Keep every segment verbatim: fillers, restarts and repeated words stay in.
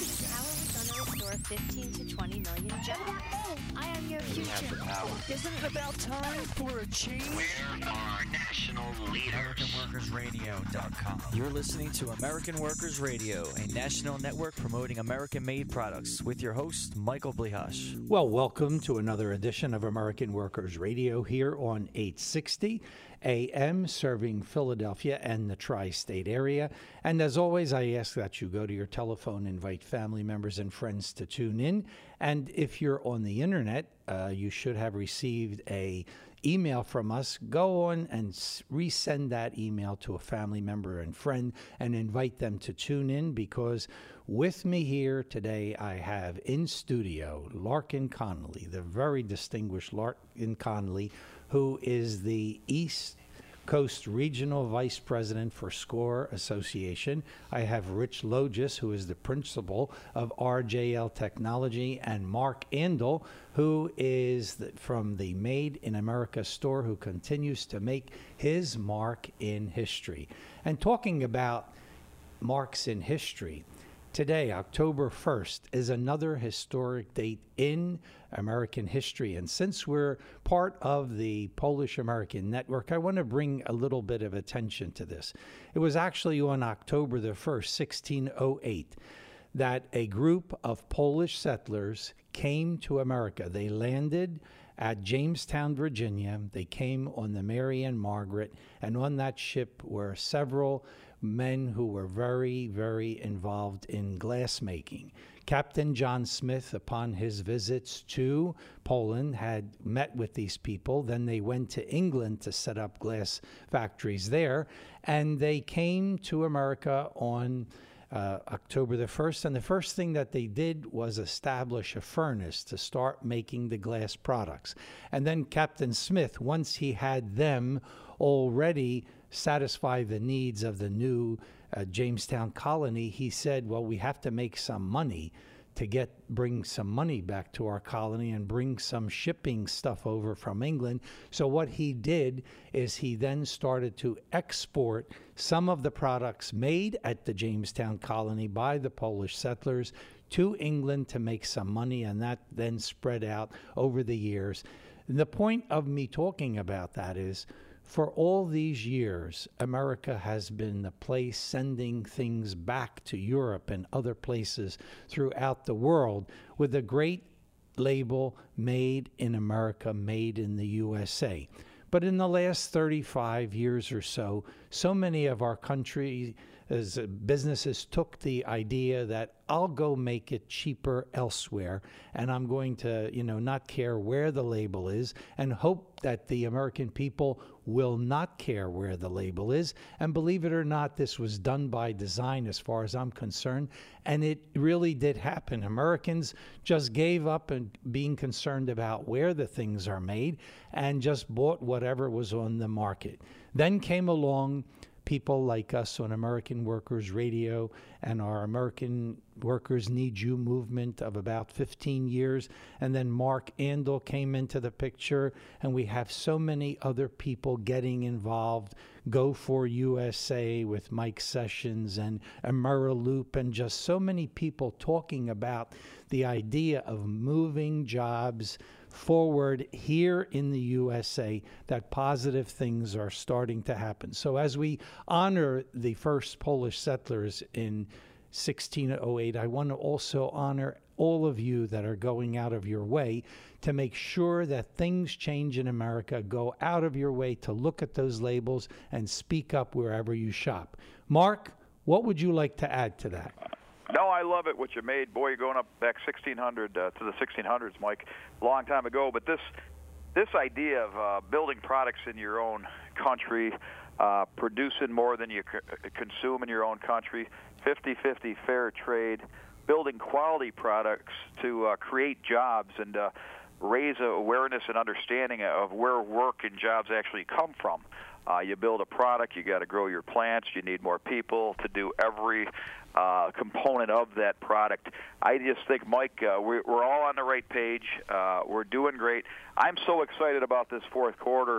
How are we going to restore fifteen to twenty million jobs? I am your future. Isn't it about time for a change? Where are national leaders? American Workers Radio dot com. You're listening to American Workers Radio, a national network promoting American-made products, with your host, Michael Blihash. Well, welcome to another edition of American Workers Radio here on eight sixty A M, serving Philadelphia and the tri-state area. And as always, I ask that you go to your telephone, invite family members and friends to tune in. And if you're on the internet, uh, you should have received a email from us. Go on and resend that email to a family member and friend and invite them to tune in, because with me here today I have in studio Larkin Connolly, the very distinguished Larkin Connolly, who is the East Coast Regional Vice President for SCORE Association. I have Rich Logis, who is the principal of R J L Technology, and Mark Andel, who is the, from the Made in America store, who continues to make his mark in history. And talking about marks in history, today, October first, is another historic date in American history. And since we're part of the Polish-American Network, I want to bring a little bit of attention to this. It was actually on October the first, sixteen oh eight, that a group of Polish settlers came to America. They landed at Jamestown, Virginia. They came on the Mary and Margaret, and on that ship were several men who were very, very involved in glassmaking. Captain John Smith, upon his visits to Poland, had met with these people. Then they went to England to set up glass factories there, and they came to America on Uh, October the first, and the first thing that they did was establish a furnace to start making the glass products. And then Captain Smith, once he had them already satisfy the needs of the new uh, Jamestown colony, he said, well, we have to make some money to get bring some money back to our colony and bring some shipping stuff over from England. So what he did is he then started to export some of the products made at the Jamestown colony by the Polish settlers to England to make some money, and that then spread out over the years. And the point of me talking about that is, for all these years, America has been the place sending things back to Europe and other places throughout the world with a great label, Made in America, Made in the U S A. But in the last thirty-five years or so, so many of our country as businesses took the idea that I'll go make it cheaper elsewhere, and I'm going to, you know, not care where the label is, and hope that the American people will not care where the label is. And believe it or not, this was done by design as far as I'm concerned, and it really did happen. Americans just gave up and being concerned about where the things are made and just bought whatever was on the market. Then came along people like us on American Workers Radio and our American Workers Need You movement of about fifteen years. And then Mark Andel came into the picture, and we have so many other people getting involved. Go for U S A with Mike Sessions and AmeriLoop, and just so many people talking about the idea of moving jobs forward here in the U S A, that positive things are starting to happen. So as we honor the first Polish settlers in sixteen oh eight, I want to also honor all of you that are going out of your way to make sure that things change in America. Go out of your way to look at those labels and speak up wherever you shop. Mark, what would you like to add to that? No, I love it, what you made. Boy, you're going up back sixteen hundred uh, to the sixteen hundreds, Mike, a long time ago. But this this idea of uh, building products in your own country, uh, producing more than you c- consume in your own country, fifty-fifty fair trade, building quality products to uh, create jobs and uh, raise awareness and understanding of where work and jobs actually come from. Uh, you build a product, you got to grow your plants, you need more people to do every uh, component of that product. I just think, Mike, uh, we're, we're all on the right page. Uh, we're doing great. I'm so excited about this fourth quarter.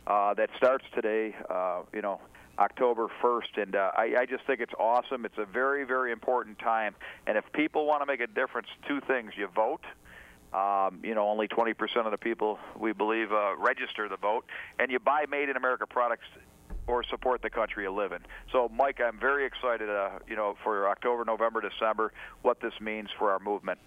uh, that starts today, uh, you know, October first, and uh, I, I just think it's awesome. It's a very, very important time, and if people want to make a difference, two things: you vote. Um, you know, only twenty percent of the people, we believe, uh, register the vote, and you buy Made in America products or support the country you live in. So, Mike, I'm very excited, uh, you know, for October, November, December, what this means for our movement.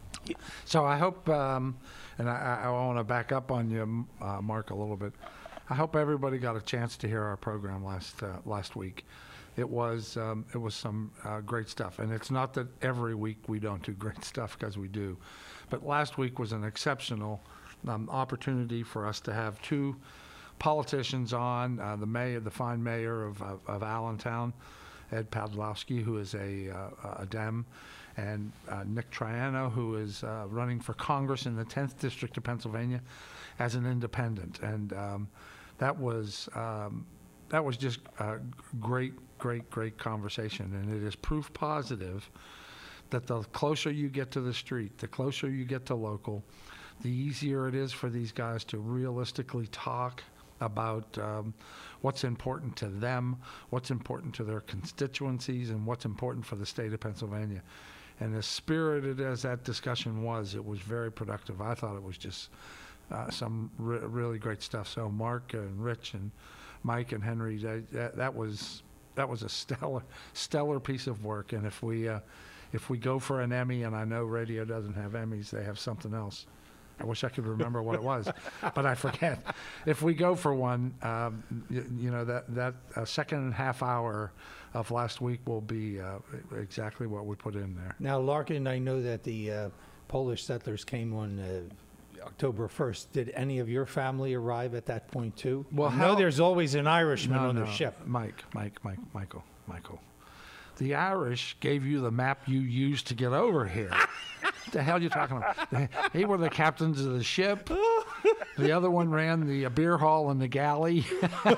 So I hope, um, and I, I want to back up on you, uh, Mark, a little bit. I hope everybody got a chance to hear our program last uh, last week. It was um, it was some uh, great stuff, and it's not that every week we don't do great stuff, because we do, but last week was an exceptional um, opportunity for us to have two politicians on, uh, the mayor, the fine mayor of, of, of Allentown, Ed Pawlowski, who is a, uh, a Dem, and uh, Nick Triano, who is uh, running for Congress in the tenth District of Pennsylvania as an independent. And um, that was um, that was just a great, great, great conversation. And it is proof positive that the closer you get to the street, the closer you get to local, the easier it is for these guys to realistically talk about um, what's important to them, what's important to their constituencies, and what's important for the state of Pennsylvania. And as spirited as that discussion was, it was very productive. I thought it was just uh, some re- really great stuff. So Mark and Rich and Mike and Henry, that, that, that was that was a stellar stellar piece of work. And if we uh, if we go for an Emmy, and I know radio doesn't have Emmys, they have something else. I wish I could remember what it was, but I forget. If we go for one, um, you, you know, that, that uh, second half hour of last week will be uh, exactly what we put in there. Now, Larkin, I know that the uh, Polish settlers came on uh, October first. Did any of your family arrive at that point, too? Well, I how, know there's always an Irishman no, on no, the ship. Mike, Mike, Mike, Michael, Michael. The Irish gave you the map you used to get over here. What the hell are you talking about? They were the captains of the ship. The other one ran the beer hall and the galley.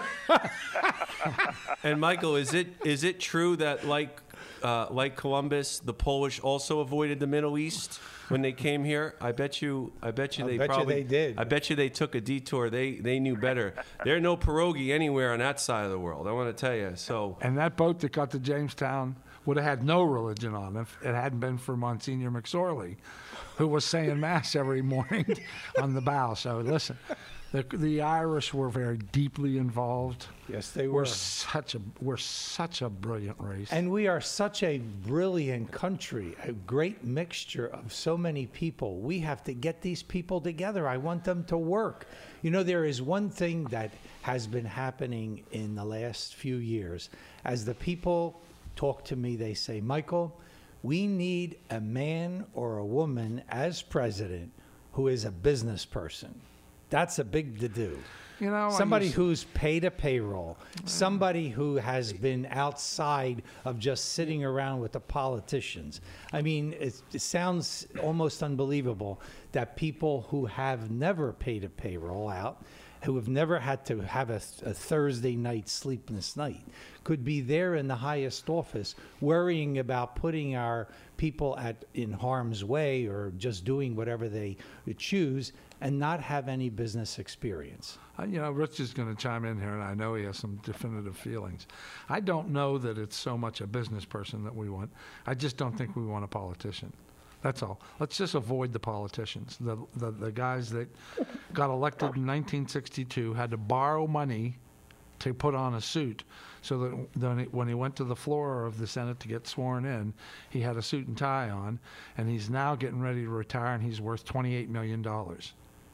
And Michael, is it is it true that like uh, like Columbus, the Polish also avoided the Middle East when they came here? I bet you. I bet you I they bet you probably they did. I bet you they took a detour. They they knew better. There's no pierogi anywhere on that side of the world. I want to tell you. So. And that boat that got to Jamestown would have had no religion on it if it hadn't been for Monsignor McSorley, who was saying mass every morning on the bow. So listen, the the Irish were very deeply involved. Yes, they We're were. such a we're such a brilliant race. And we are such a brilliant country, a great mixture of so many people. We have to get these people together. I want them to work. You know, there is one thing that has been happening in the last few years. As the people talk to me, they say, Michael, we need a man or a woman as president who is a business person. That's a big to-do. You know, Somebody I used, who's paid a payroll, somebody who has been outside of just sitting around with the politicians. I mean, it, it sounds almost unbelievable that people who have never paid a payroll out, who have never had to have a, a Thursday night sleepless night, could be there in the highest office worrying about putting our people at in harm's way or just doing whatever they choose and not have any business experience. Uh, you know, Rich is going to chime in here, and I know he has some definitive feelings. I don't know that it's so much a business person that we want. I just don't think we want a politician. That's all. Let's just avoid the politicians. The, the the guys that got elected in nineteen sixty-two had to borrow money to put on a suit, so that then it, when he went to the floor of the Senate to get sworn in, he had a suit and tie on, and he's now getting ready to retire, and he's worth twenty-eight million dollars.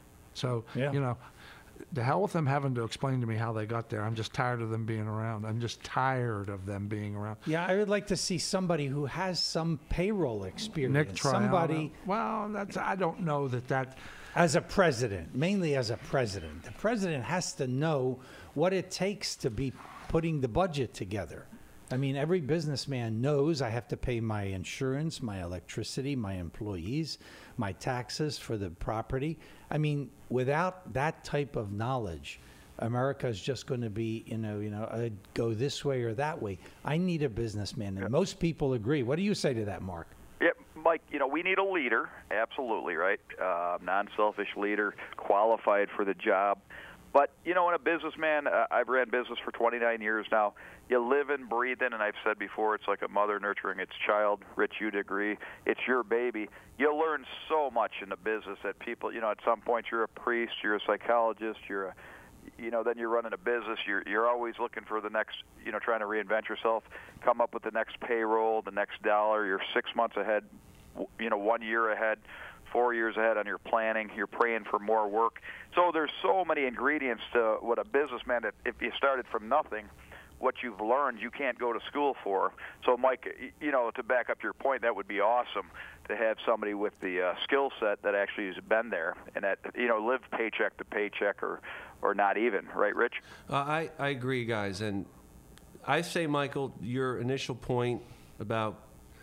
So, Yeah. you know, the hell with them having to explain to me how they got there. I'm just tired of them being around. I'm just tired of them being around. Yeah, I would like to see somebody who has some payroll experience. Nick Triano. Somebody Well, that's I don't know that that. as a president, mainly as a president. The president has to know what it takes to be putting the budget together. I mean, every businessman knows I have to pay my insurance, my electricity, my employees, my taxes for the property. I mean, without that type of knowledge, America is just going to be, you know, you know, uh, go this way or that way. I need a businessman, and most people agree. What do you say to that, Mark? Yeah, Mike, you know, we need a leader, absolutely, right? Uh, non-selfish leader, qualified for the job. But, you know, in a businessman, uh, I've ran business for twenty-nine years now. You live and breathe in, and I've said before, it's like a mother nurturing its child. Rich, you'd agree. It's your baby. You learn so much in the business that people, you know, at some point you're a priest, you're a psychologist, you're a, you know, then you're running a business. You're you're always looking for the next, you know, trying to reinvent yourself, come up with the next payroll, the next dollar. You're six months ahead, you know, one year ahead, four years ahead on your planning. You're praying for more work. So there's so many ingredients to what a businessman, that if you started from nothing, what you've learned you can't go to school for. So, Mike, you know, to back up your point, that would be awesome to have somebody with the uh, skill set that actually has been there and that, you know, lived paycheck to paycheck or, or not even. Right, Rich? Uh, I, I agree, guys. And I say, Michael, your initial point about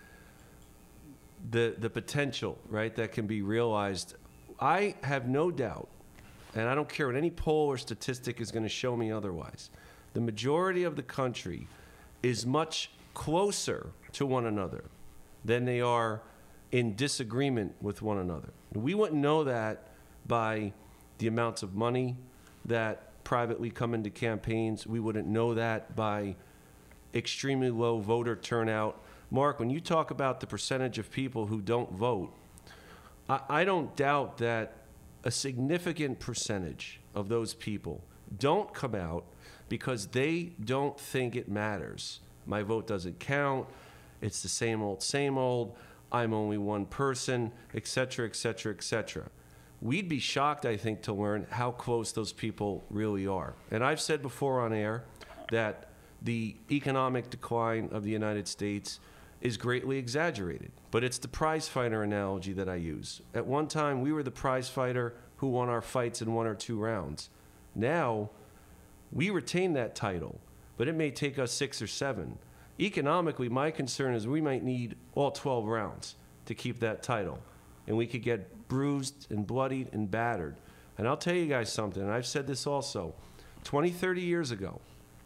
the the potential, right, that can be realized, I have no doubt, and I don't care what any poll or statistic is going to show me otherwise, the majority of the country is much closer to one another than they are in disagreement with one another. We wouldn't know that by the amounts of money that privately come into campaigns. We wouldn't know that by extremely low voter turnout. Mark, when you talk about the percentage of people who don't vote, I, I don't doubt that a significant percentage of those people don't come out because they don't think it matters. My vote doesn't count. It's the same old, same old. I'm only one person, et cetera, et cetera, et cetera. We'd be shocked, I think, to learn how close those people really are. And I've said before on air that the economic decline of the United States is greatly exaggerated. But it's the prize fighter analogy that I use. At one time, we were the prize fighter who won our fights in one or two rounds. Now, we retain that title, but it may take us six or seven. Economically, my concern is we might need all twelve rounds to keep that title. And we could get bruised and bloodied and battered. And I'll tell you guys something, and I've said this also. twenty, thirty years ago,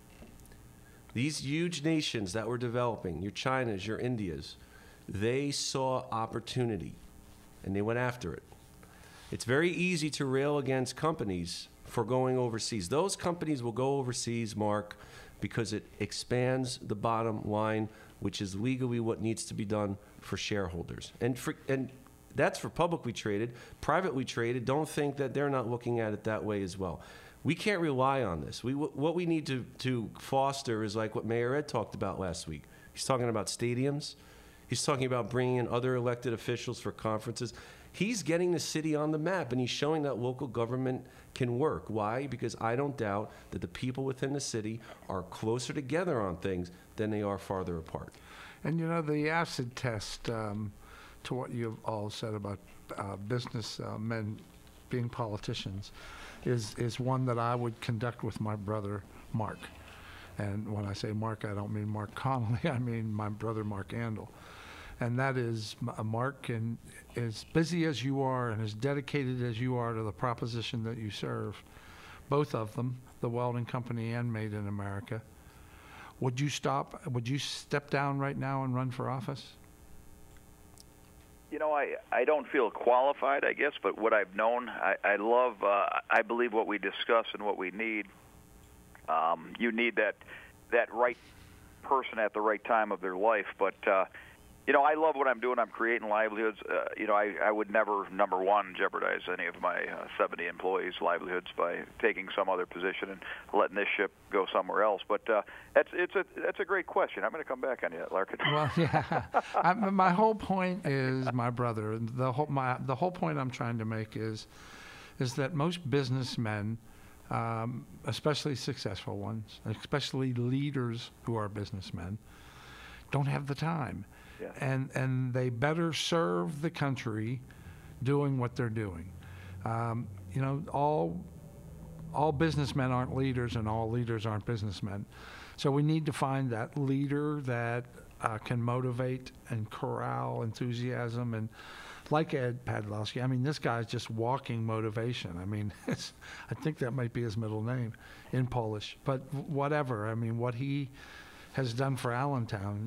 these huge nations that were developing, your Chinas, your Indias, they saw opportunity, and they went after it. It's very easy to rail against companies for going overseas. Those companies will go overseas, Mark, because it expands the bottom line, which is legally what needs to be done for shareholders. And for, and that's for publicly traded. Privately traded, don't think that they're not looking at it that way as well. We can't rely on this. We, what we need to, to foster is like what Mayor Ed talked about last week. He's talking about stadiums. He's talking about bringing in other elected officials for conferences. He's getting the city on the map, and he's showing that local government can work. Why? Because I don't doubt that the people within the city are closer together on things than they are farther apart. And, you know, the acid test, um, to what you've all said about uh, business uh, men being politicians, is, is one that I would conduct with my brother, Mark. And when I say Mark, I don't mean Mark Connolly. I mean my brother, Mark Andel. And that is, uh, Mark, and as busy as you are and as dedicated as you are to the proposition that you serve, both of them, the Welding Company and Made in America, would you stop, would you step down right now and run for office? You know, I, I don't feel qualified, I guess, but what I've known, I, I love, uh, I believe what we discuss and what we need. Um, you need that that right person at the right time of their life. But, uh, you know, I love what I'm doing. I'm creating livelihoods. Uh, you know, I, I would never, number one, jeopardize any of my uh, seventy employees' livelihoods by taking some other position and letting this ship go somewhere else. But uh, that's it's a that's a great question. I'm going to come back on you, Larkin. Well, yeah. I, my whole point is, my brother, the whole my the whole point I'm trying to make is, is that most businessmen, um, especially successful ones, especially leaders who are businessmen, don't have the time. Yeah. And and they better serve the country doing what they're doing. Um, you know, all all businessmen aren't leaders, and all leaders aren't businessmen. So we need to find that leader that uh, can motivate and corral enthusiasm. And like Ed Padlowski, I mean, this guy's just walking motivation. I mean, it's, I think that might be his middle name in Polish. But whatever, I mean, what he has done for Allentown,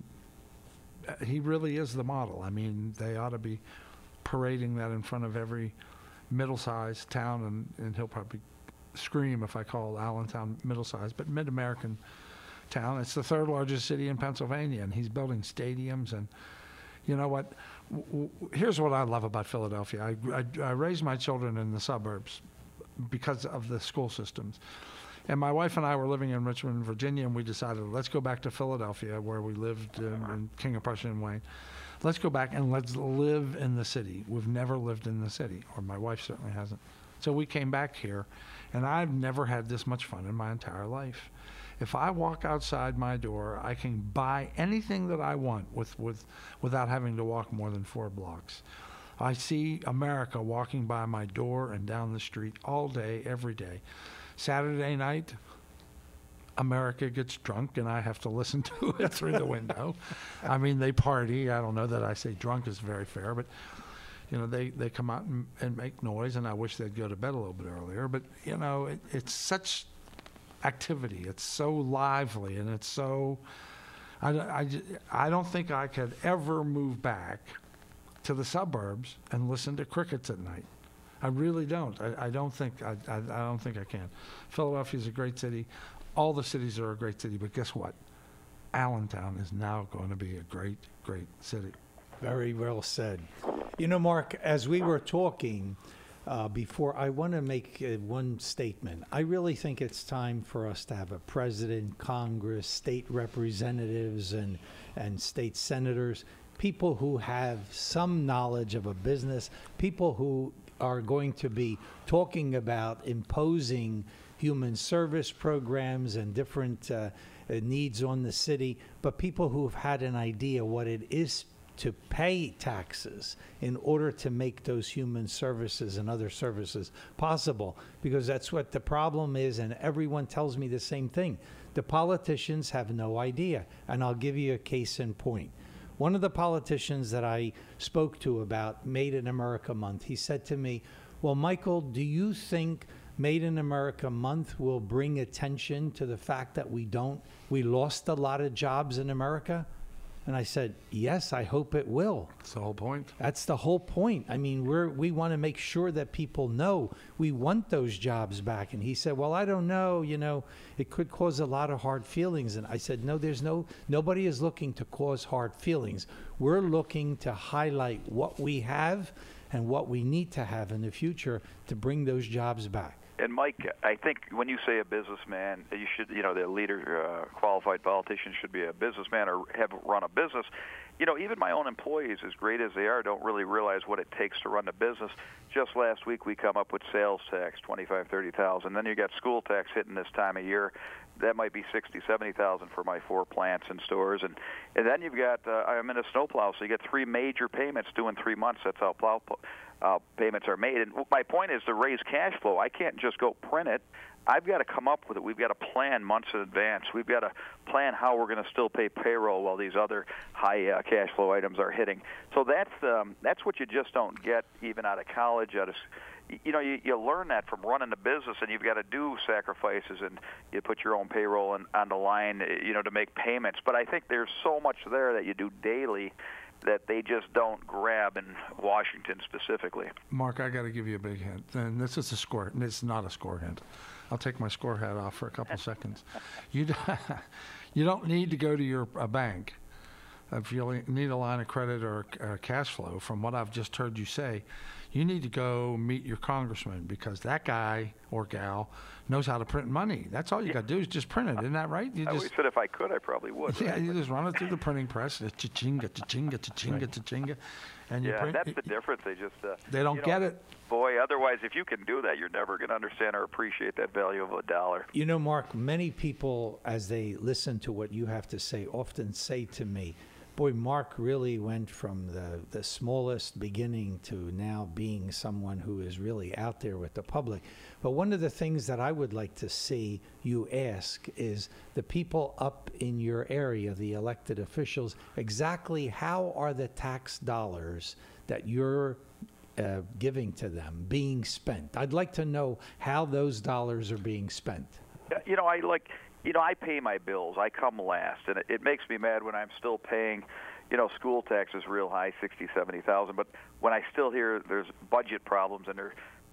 he really is the model. I mean, they ought to be parading that in front of every middle-sized town, and, and he'll probably scream if I call Allentown middle-sized, but mid-American town. It's the third largest city in Pennsylvania, and he's building stadiums. And you know what? W- w- here's what I love about Philadelphia. I, I, I raised my children in the suburbs because of the school systems. And my wife and I were living in Richmond, Virginia, and we decided, let's go back to Philadelphia, where we lived in, in King of Prussia and Wayne. Let's go back and let's live in the city. We've never lived in the city, or my wife certainly hasn't. So we came back here, and I've never had this much fun in my entire life. If I walk outside my door, I can buy anything that I want with, with, without having to walk more than four blocks. I see America walking by my door and down the street all day, every day. Saturday night, America gets drunk, and I have to listen to it through the window. I mean, they party. I don't know that I say drunk is very fair, but you know, they, they come out and, and make noise, and I wish they'd go to bed a little bit earlier. But you know, it, it's such activity. It's so lively, and it's so. I, I, I don't think I could ever move back to the suburbs and listen to crickets at night. I really don't. I, I don't think I, I, I don't think I can. Philadelphia is a great city. All the cities are a great city, but guess what? Allentown is now going to be a great, great city. Very well said. You know, Mark, as we were talking uh, before, I want to make uh, one statement. I really think it's time for us to have a president, Congress, state representatives, and, and state senators, people who have some knowledge of a business, people who are going to be talking about imposing human service programs and different uh, uh, needs on the city, but people who have had an idea what it is to pay taxes in order to make those human services and other services possible, because that's what the problem is, and everyone tells me the same thing. The politicians have no idea, and I'll give you a case in point. One of the politicians that I spoke to about Made in America Month, he said to me, well, Michael, do you think Made in America Month will bring attention to the fact that we don't, we lost a lot of jobs in America? And I said, yes, I hope it will. That's the whole point. That's the whole point. I mean, we're, we want to make sure that people know we want those jobs back. And he said, well, I don't know, you know, it could cause a lot of hard feelings. And I said, no, there's no, nobody is looking to cause hard feelings. We're looking to highlight what we have and what we need to have in the future to bring those jobs back. And Mike, I think when you say a businessman, you should, you know, the leader, uh, qualified politician should be a businessman or have run a business. You know, even my own employees, as great as they are, don't really realize what it takes to run a business. Just last week, we come up with sales tax, twenty-five, thirty thousand. Then you got school tax hitting this time of year. That might be sixty, seventy thousand for my four plants and stores. And, and then you've got, uh, I'm in a snowplow, so you get three major payments due in three months. That's how plow uh, payments are made. And my point is to raise cash flow. I can't just go print it. I've got to come up with it. We've got to plan months in advance. We've got to plan how we're going to still pay payroll while these other high uh, cash flow items are hitting. So that's um, that's what you just don't get even out of college. Out of you know, you, you learn that from running a business, and you've got to do sacrifices, and you put your own payroll in, on the line, you know, to make payments. But I think there's so much there that you do daily that they just don't grab in Washington specifically. Mark, I got to give you a big hint, and this is a score. It's not a score hint. I'll take my score hat off for a couple seconds. You d- you don't need to go to your a bank if you need a line of credit or, or cash flow. From what I've just heard you say, you need to go meet your congressman, because that guy or gal knows how to print money. That's all you got to do is just print it. Isn't that right? You I just, always said if I could, I probably would. Yeah, right? you just run it through the printing press, cha-chinga, cha-chinga, cha-chinga, cha-chinga, and you Yeah, print. that's the difference. They just uh, They don't you know, get it. Boy, otherwise, if you can do that, you're never going to understand or appreciate that value of a dollar. You know, Mark, many people, as they listen to what you have to say, often say to me, boy, Mark really went from the, the smallest beginning to now being someone who is really out there with the public. But one of the things that I would like to see you ask is the people up in your area, the elected officials, exactly how are the tax dollars that you're uh, giving to them being spent? I'd like to know how those dollars are being spent. You know, I like... You know, I pay my bills. I come last, and it, it makes me mad when I'm still paying, you know, school tax is real high, sixty, seventy thousand. But when I still hear there's budget problems and they're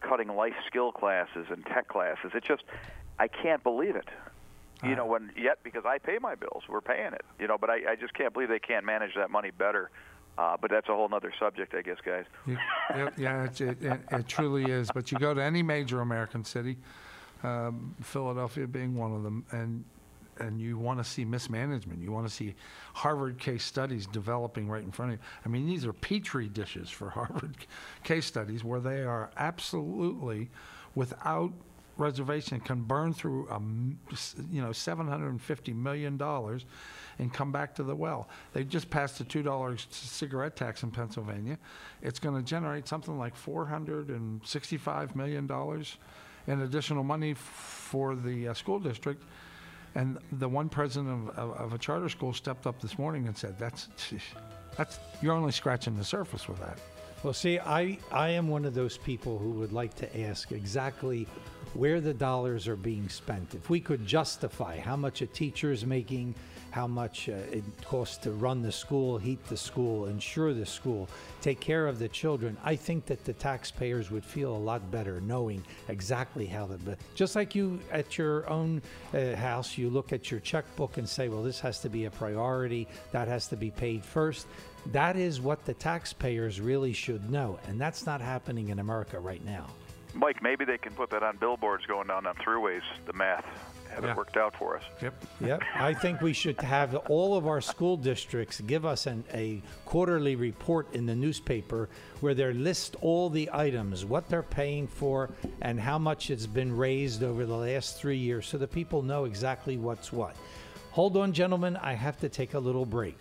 cutting life skill classes and tech classes. It just, I can't believe it. You know, when yet because I pay my bills, we're paying it. You know, but I, I just can't believe they can't manage that money better. Uh, but that's a whole other subject, I guess, guys. Yeah, yeah, yeah it, it, it, it truly is. But you go to any major American city, um, Philadelphia being one of them, and and you want to see mismanagement. You want to see Harvard case studies developing right in front of you. I mean, these are petri dishes for Harvard case studies where they are absolutely without reservation can burn through a, you know seven hundred fifty million dollars and come back to the well. They just passed a two dollars cigarette tax in Pennsylvania. It's going to generate something like four hundred sixty-five million dollars in additional money f- for the uh, school district. And the one president of, of, of a charter school stepped up this morning and said, "That's that's you're only scratching the surface with that." Well, see, I, I am one of those people who would like to ask exactly where the dollars are being spent. If we could justify how much a teacher is making, how much uh, it costs to run the school, heat the school, insure the school, take care of the children, I think that the taxpayers would feel a lot better knowing exactly how the, just like you at your own uh, house, you look at your checkbook and say, well, this has to be a priority, that has to be paid first. That is what the taxpayers really should know, and that's not happening in America right now. Mike, maybe they can put that on billboards going down on throughways, the math, have Yeah. it worked out for us. Yep. Yep. I think we should have all of our school districts give us an, a quarterly report in the newspaper where they list all the items, what they're paying for, and how much it's been raised over the last three years so that people know exactly what's what. Hold on, gentlemen. I have to take a little break.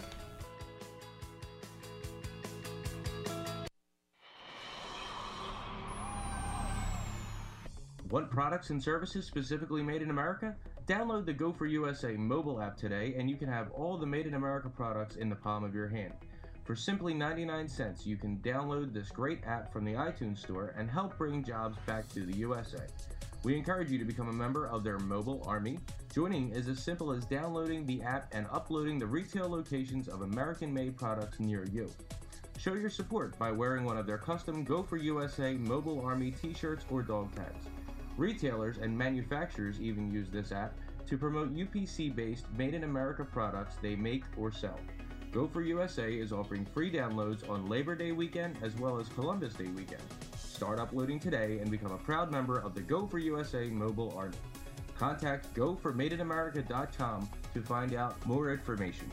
Want products and services specifically made in America? Download the Go for U S A mobile app today and you can have all the Made in America products in the palm of your hand. For simply ninety-nine cents, you can download this great app from the iTunes Store and help bring jobs back to the U S A. We encourage you to become a member of their mobile army. Joining is as simple as downloading the app and uploading the retail locations of American-made products near you. Show your support by wearing one of their custom Go for U S A mobile army t-shirts or dog tags. Retailers and manufacturers even use this app to promote U P C-based Made in America products they make or sell. Go for U S A is offering free downloads on Labor Day weekend as well as Columbus Day weekend. Start uploading today and become a proud member of the Go for U S A mobile army. Contact go for made in america dot com to find out more information.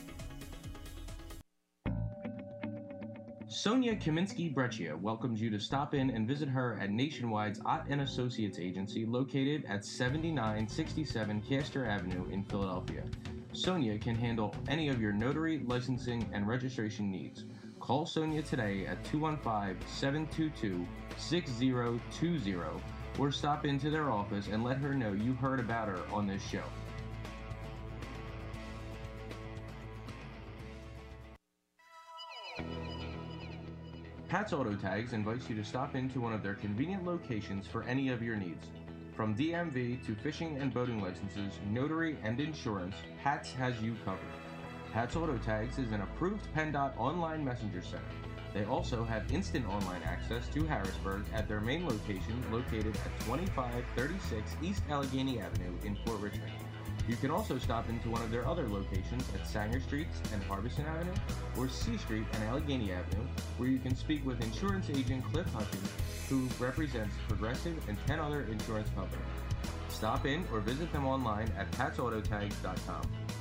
Sonia Kaminsky-Breccia welcomes you to stop in and visit her at Nationwide's Ott and Associates agency located at seventy-nine sixty-seven Castor Avenue in Philadelphia. Sonia can handle any of your notary, licensing, and registration needs. Call Sonia today at two one five, seven two two, six zero two zero or stop into their office and let her know you heard about her on this show. Pat's Auto Tags invites you to stop into one of their convenient locations for any of your needs. From D M V to fishing and boating licenses, notary, and insurance, Pat's has you covered. Pat's Auto Tags is an approved PennDOT online messenger center. They also have instant online access to Harrisburg at their main location located at twenty-five thirty-six East Allegheny Avenue in Fort Richmond. You can also stop into one of their other locations at Sanger Street and Harbison Avenue, or C Street and Allegheny Avenue, where you can speak with insurance agent Cliff Hutchins, who represents Progressive and ten other insurance companies. Stop in or visit them online at pats auto tags dot com.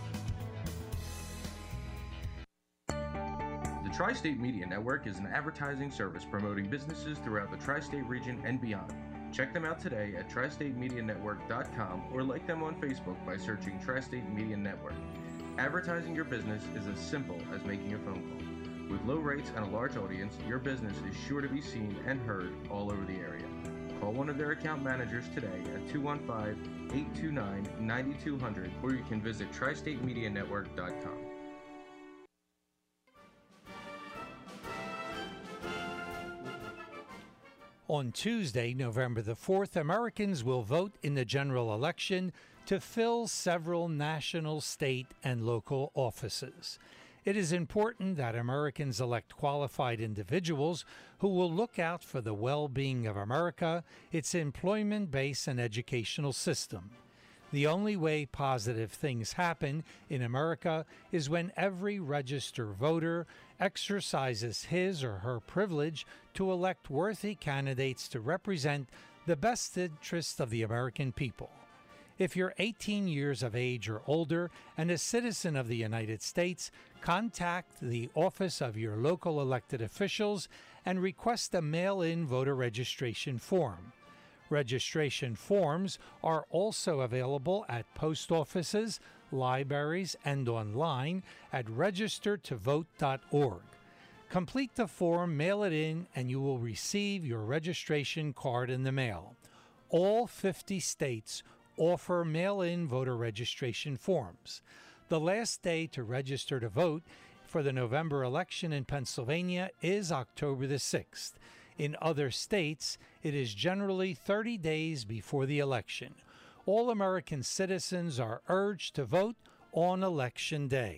The Tri-State Media Network is an advertising service promoting businesses throughout the Tri-State region and beyond. Check them out today at tri state media network dot com or like them on Facebook by searching Tri-State Media Network. Advertising your business is as simple as making a phone call. With low rates and a large audience, your business is sure to be seen and heard all over the area. Call one of their account managers today at two one five, eight two nine, nine two zero zero or you can visit tri state media network dot com. On Tuesday, November the fourth, Americans will vote in the general election to fill several national, state, and local offices. It is important that Americans elect qualified individuals who will look out for the well-being of America, its employment base, and educational system. The only way positive things happen in America is when every registered voter exercises his or her privilege to elect worthy candidates to represent the best interests of the American people. If you're eighteen years of age or older and a citizen of the United States, contact the office of your local elected officials and request a mail-in voter registration form. Registration forms are also available at post offices, libraries, and online at register to vote dot org. Complete the form, mail it in, and you will receive your registration card in the mail. All fifty states offer mail-in voter registration forms. The last day to register to vote for the November election in Pennsylvania is October the sixth. In other states, it is generally thirty days before the election. All American citizens are urged to vote on Election Day.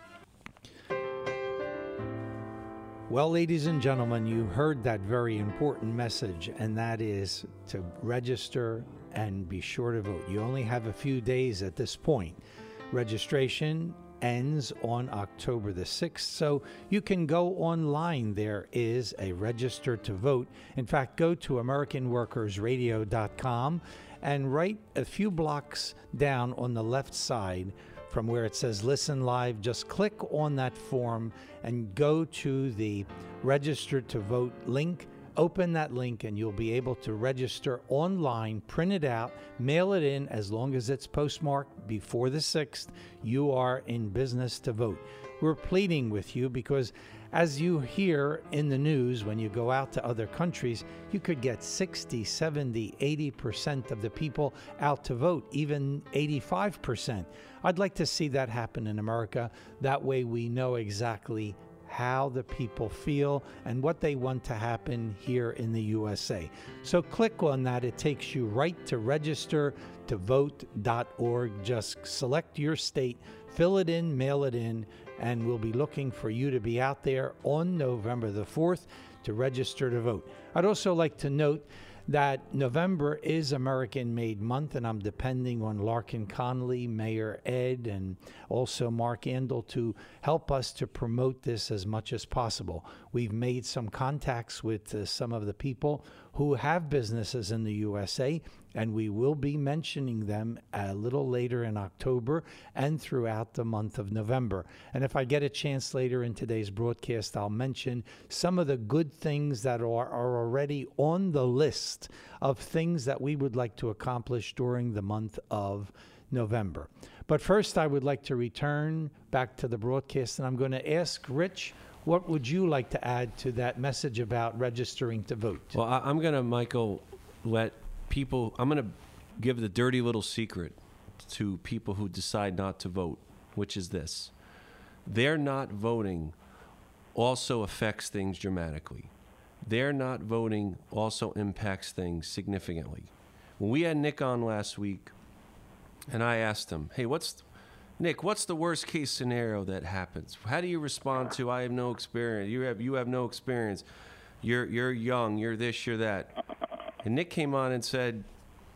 Well, ladies and gentlemen, you heard that very important message, and that is to register and be sure to vote. You only have a few days at this point. Registration ends on October the sixth, so you can go online. There is a register to vote. In fact, go to American Workers Radio dot com and right a few blocks down on the left side from where it says Listen Live, just click on that form and go to the Register to Vote link. Open that link and you'll be able to register online, print it out, mail it in. As long as it's postmarked before the sixth, you are in business to vote. We're pleading with you because, as you hear in the news, when you go out to other countries, you could get sixty, seventy, eighty percent of the people out to vote, even eighty-five percent. I'd like to see that happen in America. That way we know exactly how the people feel and what they want to happen here in the U S A. So click on that. It takes you right to register to vote dot org. Just select your state, fill it in, mail it in, and we'll be looking for you to be out there on November the fourth to register to vote. I'd also like to note that November is American-Made Month, and I'm depending on Larkin Connolly, Mayor Ed, and also Mark Andel to help us to promote this as much as possible. We've made some contacts with uh, some of the people who have businesses in the U S A, and we will be mentioning them a little later in October and throughout the month of November. And if I get a chance later in today's broadcast, I'll mention some of the good things that are, are already on the list of things that we would like to accomplish during the month of November. But first, I would like to return back to the broadcast, and I'm going to ask Rich, what would you like to add to that message about registering to vote? Well, I, I'm going to, Michael, let people, I'm going to give the dirty little secret to people who decide not to vote, which is this. Their not voting also affects things dramatically. Their not voting also impacts things significantly. When we had Nick on last week, and I asked him, hey, what's, Nick, what's the worst case scenario that happens? How do you respond to, I have no experience, you have, you have no experience, you're, you're young, you're this, you're that. And Nick came on and said,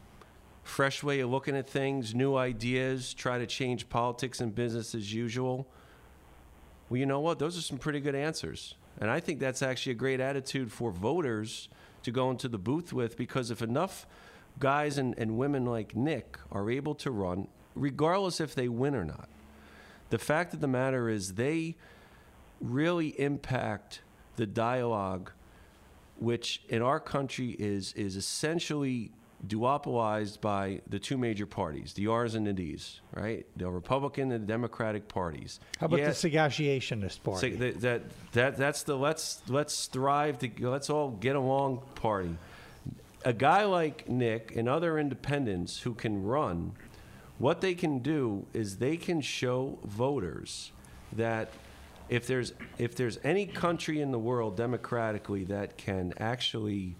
fresh way of looking at things, new ideas, try to change politics and business as usual. Well, you know what? Those are some pretty good answers. And I think that's actually a great attitude for voters to go into the booth with, because if enough guys and, and women like Nick are able to run, regardless if they win or not, the fact of the matter is they really impact the dialogue, which in our country is is essentially duopolized by the two major parties, the R's and the D's, right? The Republican and the Democratic parties. How about yeah, the segregationist party? So that, that that that's the let's let's strive to let's all get along party. A guy like Nick and other independents who can run, what they can do is they can show voters that if there's if there's any country in the world democratically that can actually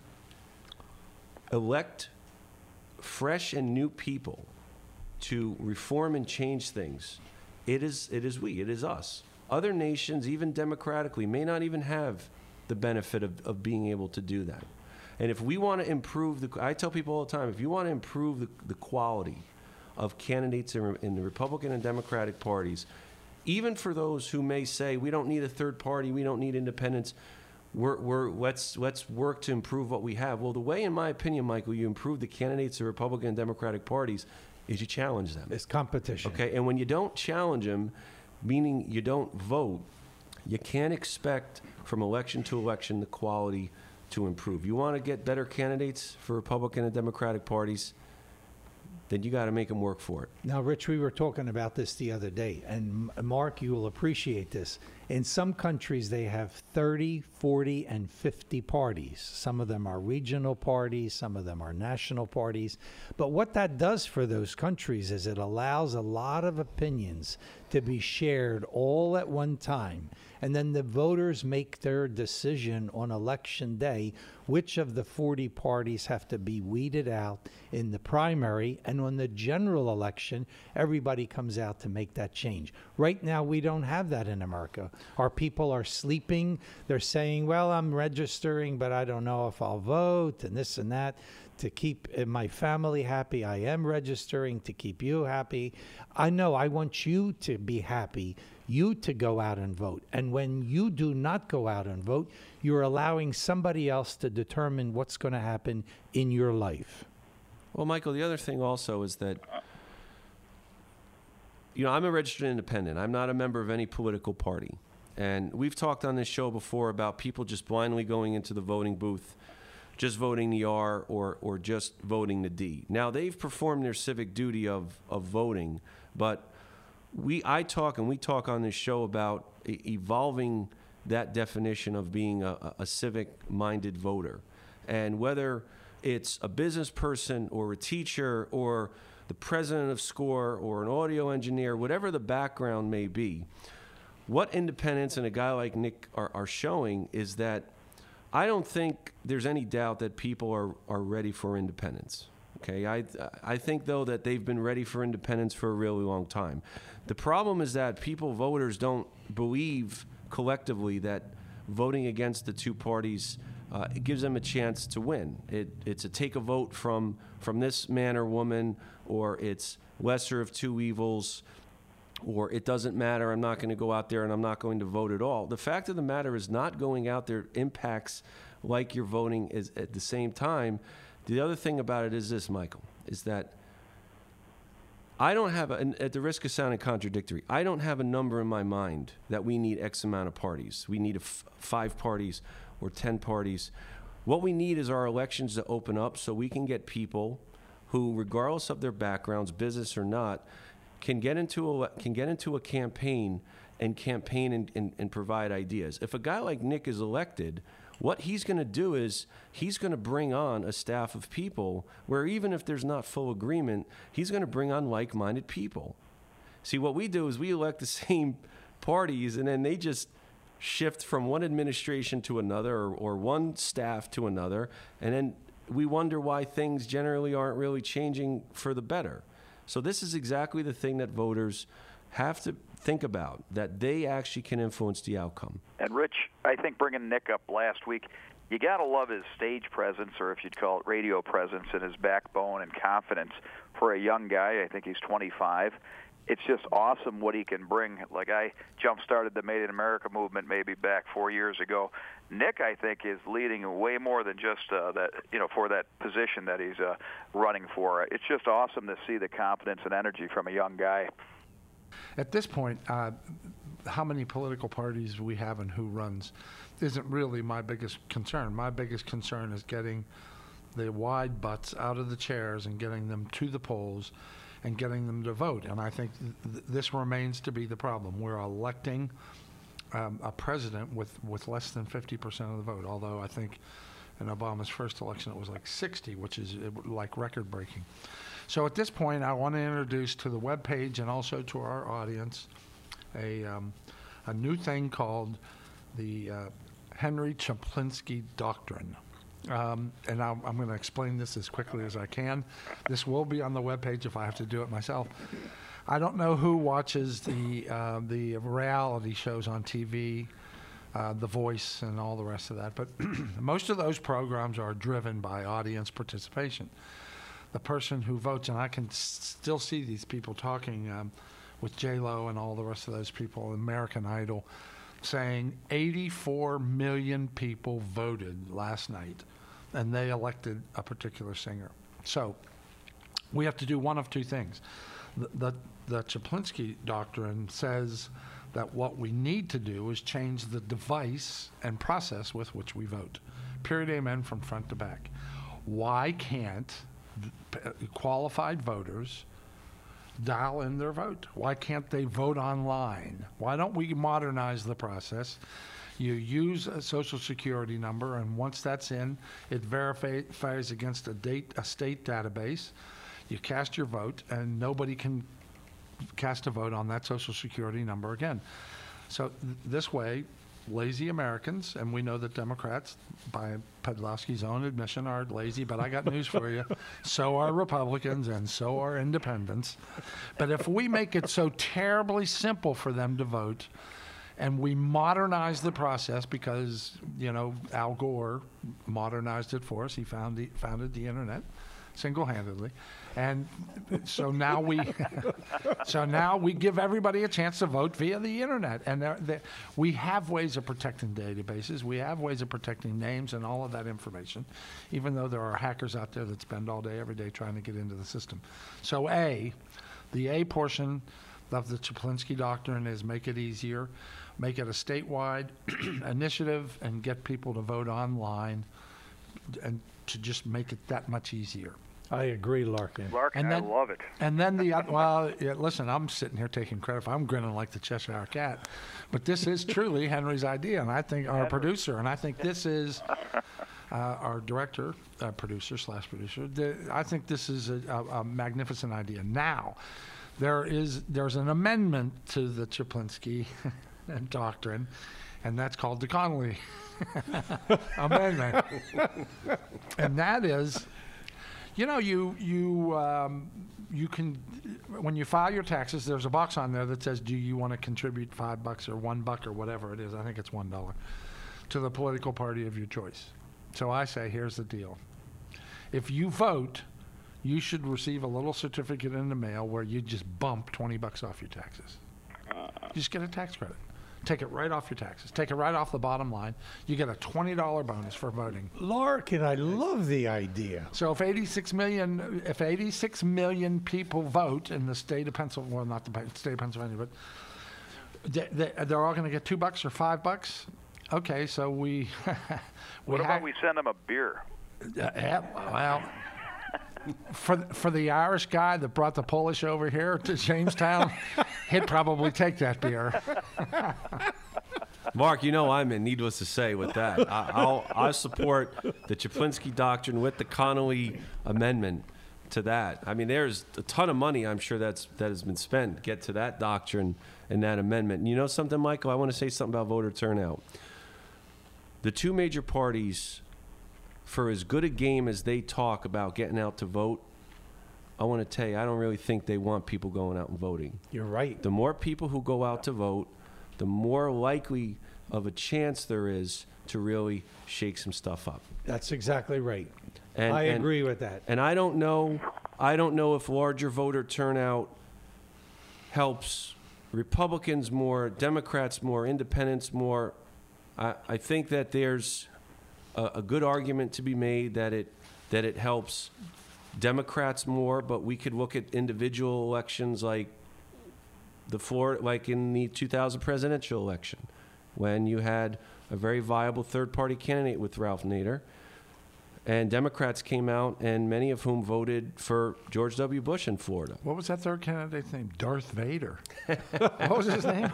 elect fresh and new people to reform and change things, it is it is we, it is us. Other nations, even democratically, may not even have the benefit of, of being able to do that. And if we want to improve the, I tell people all the time, if you want to improve the, the quality of candidates in, in the Republican and Democratic parties, even for those who may say we don't need a third party, we don't need independence, we're, we're, let's, let's work to improve what we have. Well, the way, in my opinion, Michael, you improve the candidates of Republican and Democratic parties is you challenge them. It's competition. Okay, and when you don't challenge them, meaning you don't vote, you can't expect from election to election the quality to improve. You want to get better candidates for Republican and Democratic parties, then you got to make them work for it. Now, Rich, we were talking about this the other day, and M- Mark, you will appreciate this. In some countries, they have thirty, forty, and fifty parties. Some of them are regional parties, some of them are national parties. But what that does for those countries is it allows a lot of opinions to be shared all at one time. And then the voters make their decision on election day, which of the forty parties have to be weeded out in the primary. And on the general election, everybody comes out to make that change. Right now, we don't have that in America. Our people are sleeping. They're saying, well, I'm registering, but I don't know if I'll vote, and this and that. To keep my family happy, I am registering to keep you happy. I know I want you to be happy, you to go out and vote. And when you do not go out and vote, you're allowing somebody else to determine what's going to happen in your life. Well, Michael, the other thing also is that, you know, I'm a registered independent. I'm not a member of any political party. And we've talked on this show before about people just blindly going into the voting booth, just voting the R or or just voting the D. Now, they've performed their civic duty of, of voting, but we I talk and we talk on this show about e- evolving that definition of being a, a civic-minded voter. And whether it's a business person or a teacher or the president of SCORE or an audio engineer, whatever the background may be, what independents and a guy like Nick are, are showing is that I don't think there's any doubt that people are, are ready for independence. Okay, I I think though that they've been ready for independence for a really long time. The problem is that people, voters, don't believe collectively that voting against the two parties uh, it gives them a chance to win. It it's a take a vote from from this man or woman, or it's lesser of two evils, or it doesn't matter, I'm not going to go out there and I'm not going to vote at all. The fact of the matter is not going out there impacts like you're voting is at the same time. The other thing about it is this, Michael, is that I don't have, a, and at the risk of sounding contradictory, I don't have a number in my mind that we need X amount of parties. We need a f- five parties or ten parties. What we need is our elections to open up so we can get people who, regardless of their backgrounds, business or not, can get into a can get into a campaign and campaign and, and, and provide ideas. If a guy like Nick is elected, what he's going to do is he's going to bring on a staff of people where even if there's not full agreement, he's going to bring on like-minded people. See, what we do is we elect the same parties and then they just shift from one administration to another or, or one staff to another, and then we wonder why things generally aren't really changing for the better. So this is exactly the thing that voters have to think about, that they actually can influence the outcome. And Rich, I think bringing Nick up last week, you got to love his stage presence, or if you'd call it radio presence, and his backbone and confidence for a young guy. I think he's twenty-five. It's just awesome what he can bring. Like, I jump-started the Made in America movement maybe back four years ago. Nick, I think, is leading way more than just uh, that, you know, for that position that he's uh, running for. It's just awesome to see the confidence and energy from a young guy. At this point, uh, how many political parties we have and who runs isn't really my biggest concern. My biggest concern is getting the wide butts out of the chairs and getting them to the polls and getting them to vote. And I think th- this remains to be the problem. We're electing um, a president with, with less than fifty percent of the vote, although I think in Obama's first election it was like sixty, which is uh, like record-breaking. So at this point, I want to introduce to the webpage and also to our audience a, um, a new thing called the uh, Henry Chaplinsky Doctrine. Um, and I'm, I'm going to explain this as quickly as I can. This will be on the webpage if I have to do it myself. I don't know who watches the uh, the reality shows on T V, uh, The Voice, and all the rest of that, but most of those programs are driven by audience participation. The person who votes, and I can s- still see these people talking um, with J Lo and all the rest of those people, American Idol, saying eighty-four million people voted last night, and they elected a particular singer. So we have to do one of two things. The, the, the Chaplinsky doctrine says that what we need to do is change the device and process with which we vote. Period, amen, from front to back. Why can't qualified voters dial in their vote? Why can't they vote online? Why don't we modernize the process? You use a social security number, and once that's in, it verifies against a date, a state database. You cast your vote, and nobody can cast a vote on that social security number again. So th- this way, lazy Americans, and we know that Democrats, by Podolsky's own admission, are lazy, but I got news for you. So are Republicans, and so are independents. But if we make it so terribly simple for them to vote, and we modernize the process, because, you know, Al Gore modernized it for us. He found the, founded the internet single-handedly. And so now we so now we give everybody a chance to vote via the internet. And there, there, we have ways of protecting databases. We have ways of protecting names and all of that information, even though there are hackers out there that spend all day, every day trying to get into the system. So A, the A portion of the Chaplinsky doctrine is make it easier, make it a statewide initiative, and get people to vote online, and to just make it that much easier. I agree, Larkin. Larkin, And then- I love it. And then the oth- well, yeah, listen, I'm sitting here taking credit for. I'm grinning like the Cheshire Cat, but this is truly Henry's idea, and I think our producer, and I think this is uh, our director, uh, producer slash producer. The, I think this is a, a, a magnificent idea. Now, there is there's an amendment to the Chaplinsky doctrine, and that's called the Connolly Amendment, and that is. You know, you you um, you can when you file your taxes, there's a box on there that says, "Do you want to contribute five bucks or one buck or whatever it is?" I think it's one dollar to the political party of your choice. So I say, here's the deal: if you vote, you should receive a little certificate in the mail where you just bump twenty bucks off your taxes. You just get a tax credit. Take it right off your taxes. Take it right off the bottom line. You get a twenty dollar bonus for voting. Larkin, I love the idea. So if eighty-six million, if eighty-six million people vote in the state of Pennsylvania, well, not the Pen- state of Pennsylvania, but they, they, they're all going to get two bucks or five bucks. Okay, so we. we What about ha- we send them a beer? Uh, yeah, well, for for the Irish guy that brought the Polish over here to Jamestown, he'd probably take that beer. Mark, you know I'm in. Needless to say, with that, I, I'll I support the Chaplinsky doctrine with the Connolly Amendment to that. I mean, there's a ton of money I'm sure that's that has been spent to get to that doctrine and that amendment. And you know something, Michael? I want to say something about voter turnout. The two major parties, for as good a game as they talk about getting out to vote, I want to tell you, I don't really think they want people going out and voting. You're right. The more people who go out to vote, the more likely of a chance there is to really shake some stuff up. That's exactly right. And, I and- agree with that. And I don't know, I don't know if larger voter turnout helps Republicans more, Democrats more, Independents more. I, I think that there's a, a good argument to be made that it that it helps Democrats more, but we could look at individual elections like the Florida, like in the two thousand presidential election, when you had a very viable third-party candidate with Ralph Nader, and Democrats came out, and many of whom voted for George W. Bush in Florida. What was that third candidate's name? Darth Vader. What was his name?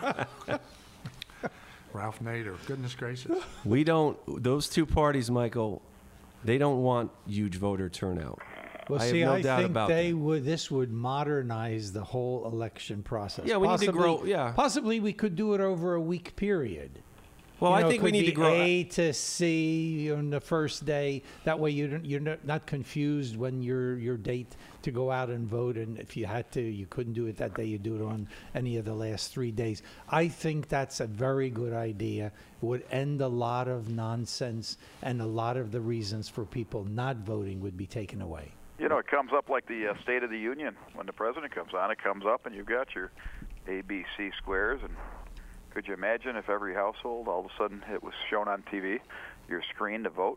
Ralph Nader. Goodness gracious. We don't; those two parties, Michael, they don't want huge voter turnout. Well, I see, have no I doubt think about they that. would. This would modernize the whole election process. Yeah, we need to Possibly- grow- yeah. Possibly, we could do it over a week period. Well, You I know, it think we could need be to grow. A to C on the first day. That way, you don't, you're not not confused when your your date to go out and vote. And if you had to, you couldn't do it that day. You do it on any of the last three days. I think that's a very good idea. It would end a lot of nonsense, and a lot of the reasons for people not voting would be taken away. You know, it comes up like the uh, State of the Union. When the president comes on, it comes up, and you've got your A, B, C squares. And could you imagine if every household, all of a sudden, it was shown on T V, your screen to vote?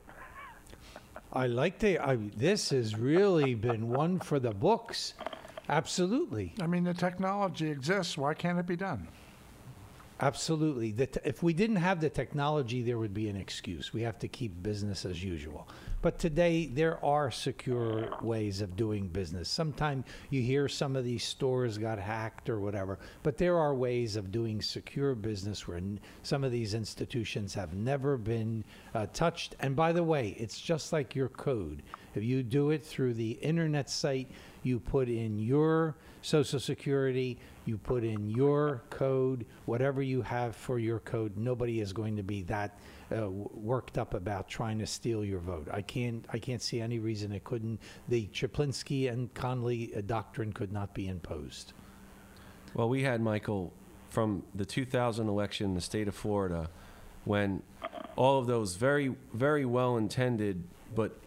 I like the. I, this has really been one for the books. Absolutely. I mean, the technology exists. Why can't it be done? Absolutely. The t- if we didn't have the technology, there would be an excuse. We have to keep business as usual. But today, there are secure ways of doing business. Sometimes you hear some of these stores got hacked or whatever, but there are ways of doing secure business where n- some of these institutions have never been uh, touched. And by the way, it's just like your code. If you do it through the internet site, you put in your Social Security, you put in your code, whatever you have for your code. Nobody is going to be that uh, w- worked up about trying to steal your vote. I can't. I can't see any reason it couldn't. The Chaplinsky and Conley uh, doctrine could not be imposed. Well, we had, Michael, from the two thousand election in the state of Florida, when all of those very, very well-intended, but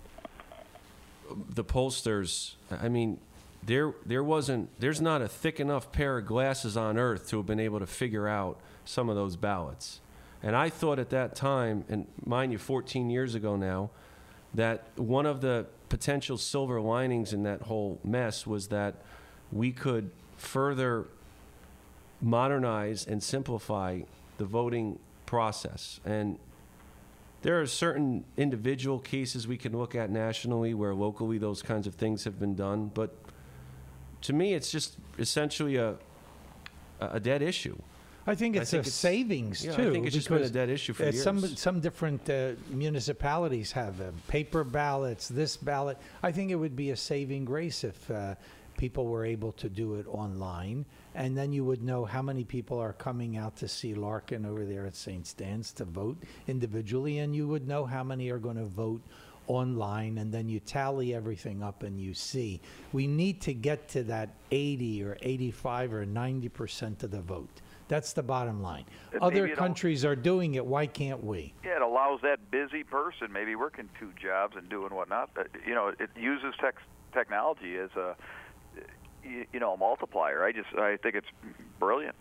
the pollsters, I mean, there there wasn't, there's not a thick enough pair of glasses on earth to have been able to figure out some of those ballots. And I thought at that time, and mind you, fourteen years ago now, that one of the potential silver linings in that whole mess was that we could further modernize and simplify the voting process. And there are certain individual cases we can look at nationally where locally those kinds of things have been done. But to me, it's just essentially a a dead issue. I think I it's think a it's- savings yeah, I too. think it's just been a because, dead issue for uh, years. Some some different uh, municipalities have uh, paper ballots. This ballot. I think it would be a saving grace if uh, people were able to do it online, and then you would know how many people are coming out to see Larkin over there at Saint Stan's to vote individually, and you would know how many are going to vote online, and then you tally everything up and you see. We need to get to that eighty or eighty-five or ninety percent of the vote. That's the bottom line. And Other maybe it countries are doing it. Why can't we? Yeah, it allows that busy person, maybe working two jobs and doing whatnot. But, you know, it uses tech technology as a, you, you know, a multiplier. I just, I think it's brilliant.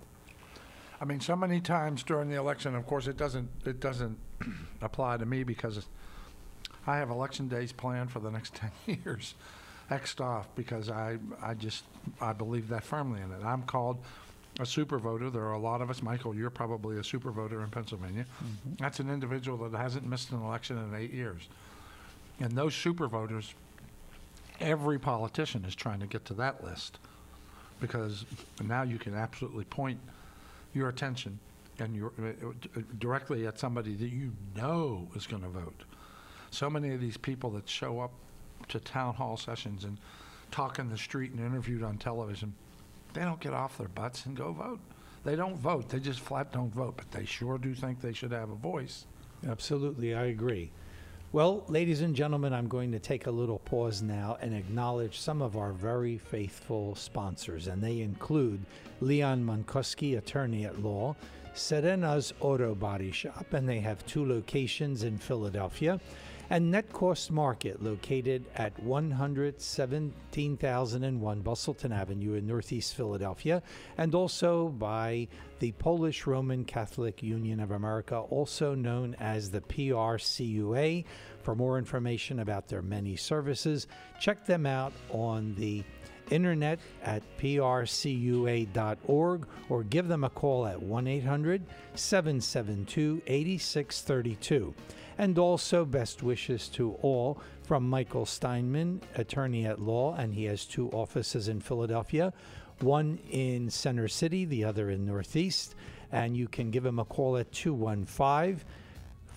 I mean, so many times during the election, of course, it doesn't it doesn't apply to me because I have election days planned for the next ten years, X'd off because I I just I believe that firmly in it. I'm called a super voter. There are a lot of us. Michael, you're probably a super voter in Pennsylvania. Mm-hmm. That's an individual that hasn't missed an election in eight years. And those super voters, every politician is trying to get to that list because now you can absolutely point your attention and your uh, directly at somebody that you know is going to vote. So many of these people that show up to town hall sessions and talk in the street and interviewed on television, they don't get off their butts and go vote. They don't vote. They just flat don't vote, but they sure do think they should have a voice. Absolutely, I agree. Well, ladies and gentlemen, I'm going to take a little pause now and acknowledge some of our very faithful sponsors, and they include Leon Monkoski, attorney at law, Serena's Auto Body Shop, and they have two locations in Philadelphia, and Net Cost Market, located at one hundred seventeen thousand one Bustleton Avenue in Northeast Philadelphia, and also by the Polish Roman Catholic Union of America, also known as the P R C U A. For more information about their many services, check them out on the internet at p r c u a dot org or give them a call at one eight hundred seven seven two eight six three two. And also best wishes to all from Michael Steinman, attorney at law, and he has two offices in Philadelphia, one in Center City, the other in Northeast, and you can give him a call at two one five,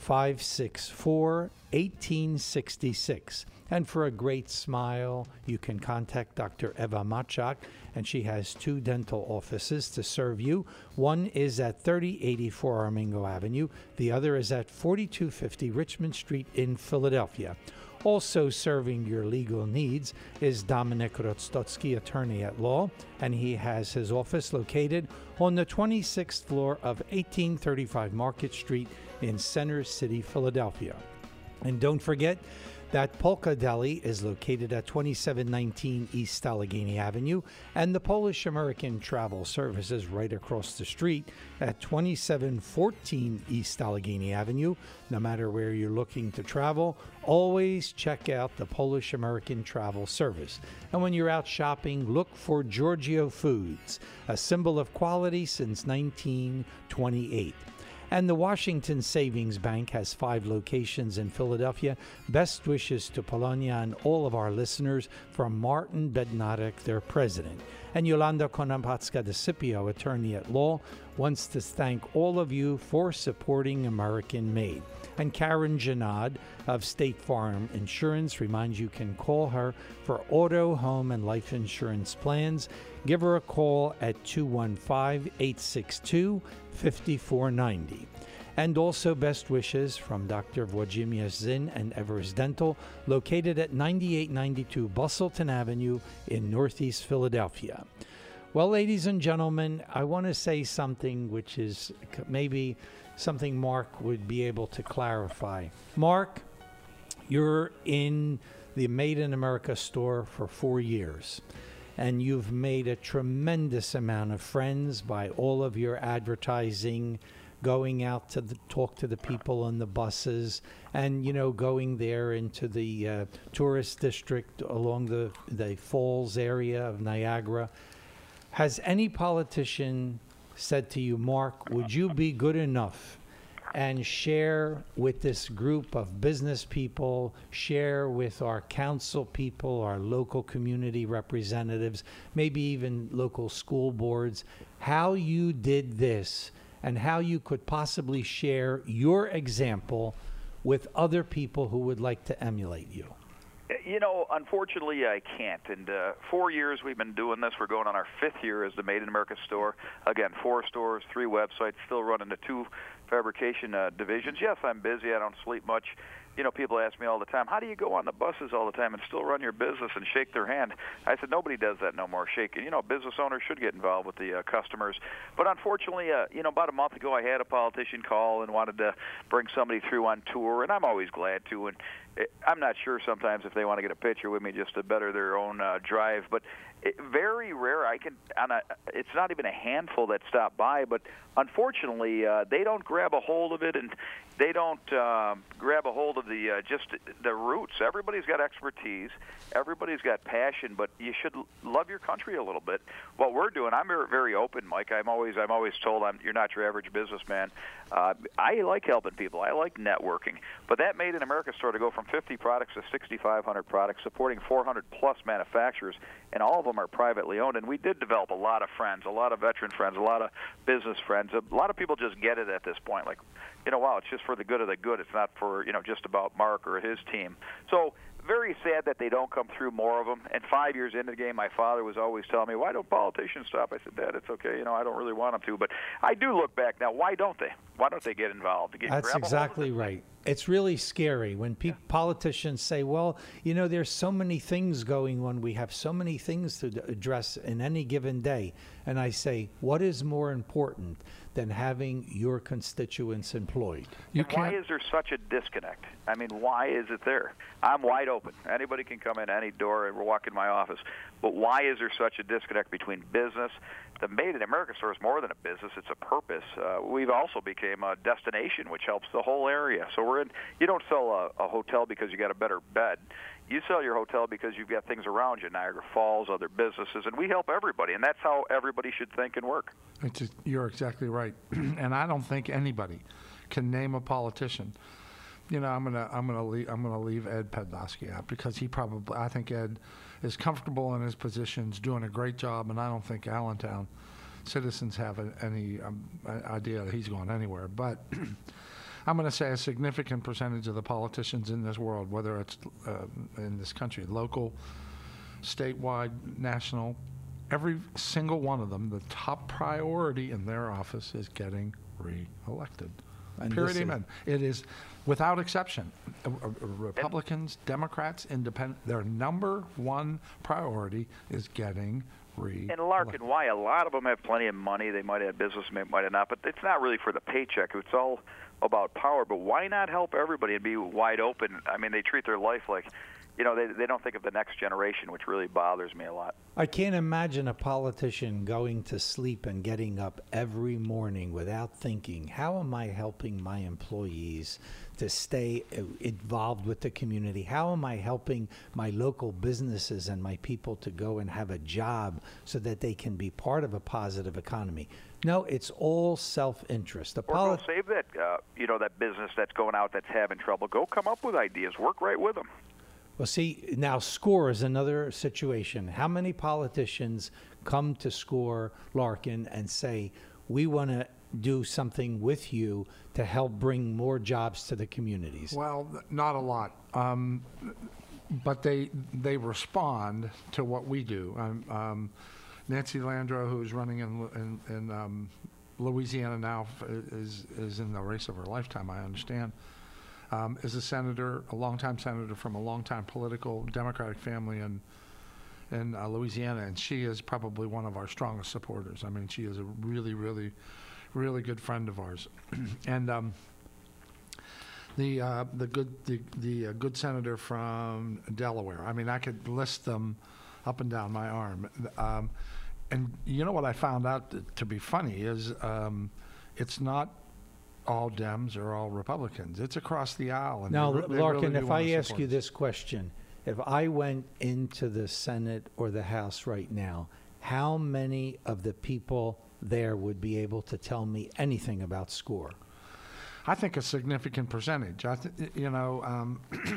five six four, one eight six six. And for a great smile, you can contact Doctor Eva Machak, and she has two dental offices to serve you. One is at thirty eighty-four Armingo Avenue. The other is at forty-two fifty Richmond Street in Philadelphia. Also serving your legal needs is Dominic Rostowski, attorney at law, and he has his office located on the twenty-sixth floor of eighteen thirty-five Market Street in Center City, Philadelphia. And don't forget that Polka Deli is located at twenty-seven nineteen East Allegheny Avenue, and the Polish American Travel Service is right across the street at twenty-seven fourteen East Allegheny Avenue. No matter where you're looking to travel, always check out the Polish American Travel Service. And when you're out shopping, look for Giorgio Foods, a symbol of quality since nineteen twenty-eight. And the Washington Savings Bank has five locations in Philadelphia. Best wishes to Polonia and all of our listeners from Martin Bednarik, their president. And Yolanda Konampatska de Scipio, attorney at law, wants to thank all of you for supporting American Made. And Karen Janad of State Farm Insurance reminds you can call her for auto, home, and life insurance plans. Give her a call at two one five, eight six two, five four nine zero. And also best wishes from Doctor Włodzimierz Zinn and Evers Dental, located at ninety-eight ninety-two Bustleton Avenue in Northeast Philadelphia. Well, ladies and gentlemen, I want to say something which is maybe something Mark would be able to clarify. Mark, you're in the Made in America store for four years, and you've made a tremendous amount of friends by all of your advertising, going out to the, talk to the people on the buses, and, you know, going there into the uh, tourist district along the, the falls area of Niagara. Has any politician said to you, Mark, would you be good enough and share with this group of business people, share with our council people, our local community representatives, maybe even local school boards, how you did this and how you could possibly share your example with other people who would like to emulate you? You know, unfortunately, I can't. And uh, four years we've been doing this. We're going on our fifth year as the Made in America store. Again, four stores, three websites, still running the two fabrication uh, divisions. Yes, I'm busy. I don't sleep much. You know, people ask me all the time, how do you go on the buses all the time and still run your business and shake their hand? I said, nobody does that no more, shaking. You know, business owners should get involved with the uh, customers. But unfortunately, uh, you know, about a month ago I had a politician call and wanted to bring somebody through on tour, and I'm always glad to. And it, I'm not sure sometimes if they want to get a picture with me just to better their own uh, drive. But it, very rare. I can. On a, it's not even a handful that stop by, but unfortunately, uh, they don't grab a hold of it, and they don't uh, grab a hold of the uh, just the roots. Everybody's got expertise, everybody's got passion, but you should love your country a little bit. What we're doing, I'm very open, Mike. I'm always I'm always told I'm you're not your average businessman. Uh, I like helping people. I like networking. But that Made in America store to go from fifty products to sixty-five hundred products, supporting four hundred plus manufacturers, and all of them are privately owned. And we did develop a lot of friends, a lot of veteran friends, a lot of business friends. A lot of people just get it at this point, like, you know, wow, it's just for the good of the good. It's not for, you know, just about Mark or his team. So very sad that they don't come through more of them. And five years into the game, my father was always telling me, why don't politicians stop? I said, Dad, it's okay. You know, I don't really want them to. But I do look back now. Why don't they? Why don't they get involved? Get, That's exactly right. It's really scary when pe- yeah. politicians say, well, you know, there's so many things going on. We have so many things to address in any given day. And I say, what is more important than having your constituents employed? You why is there such a disconnect? I mean, why is it there? I'm wide open. Anybody can come in any door and walk in my office. But why is there such a disconnect between business? The Made in America store is more than a business. It's a purpose. Uh, we've also became a destination, which helps the whole area. So we're in. You don't sell a, a hotel because you got a better bed. You sell your hotel because you've got things around you, Niagara Falls, other businesses, and we help everybody, and that's how everybody should think and work. It's just, you're exactly right, and I don't think anybody can name a politician. You know, I'm gonna I'm gonna leave I'm gonna leave Ed Pedlowski out because he probably I think Ed is comfortable in his positions, doing a great job, and I don't think Allentown citizens have a, any um, idea that he's going anywhere. But I'm going to say a significant percentage of the politicians in this world, whether it's uh, in this country, local, statewide, national, every single one of them, the top priority in their office is getting re-elected. And Period. this is- Amen. It is, without exception, uh, uh, Republicans, Democrats, Independent, their number one priority is getting re-elected. And Larkin, why? A lot of them have plenty of money. They might have business, may- might have not, but it's not really for the paycheck. It's all about power. But why not help everybody and be wide open? I mean, they treat their life like, you know, they they don't think of the next generation, which really bothers me a lot. I can't imagine a politician going to sleep and getting up every morning without thinking, how am I helping my employees to stay uh, involved with the community? How am I helping my local businesses and my people to go and have a job so that they can be part of a positive economy? No, it's all self-interest. The Or poli- go save that, uh, you know, that business that's going out that's having trouble. Go come up with ideas. Work right with them. Well, see, now SCORE is another situation. How many politicians come to SCORE, Larkin, and say, we want to do something with you to help bring more jobs to the communities? Well, th- not a lot. Um, but they they respond to what we do. Um, um, Nancy Landreau, who's running in, in, in um, Louisiana now, f- is, is in the race of her lifetime, I understand. Um, is a senator, a longtime senator from a longtime political Democratic family in in uh, Louisiana, and she is probably one of our strongest supporters. I mean, she is a really, really, really good friend of ours. And um, the uh, the good the the uh, good senator from Delaware. I mean, I could list them up and down my arm. Um, and you know what I found out to, to be funny is um, it's not all Dems or all Republicans. It's across the aisle. And Now, they re- they Larkin, really do if wanna I ask support you us. this question, if I went into the Senate or the House right now, how many of the people there would be able to tell me anything about SCORE? I think a significant percentage. I th- you know, um,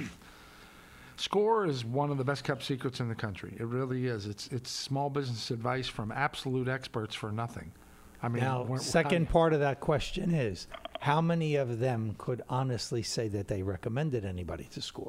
SCORE is one of the best kept secrets in the country. It really is. It's it's small business advice from absolute experts for nothing. I mean, Now, we're- second part of that question is, how many of them could honestly say that they recommended anybody to SCORE?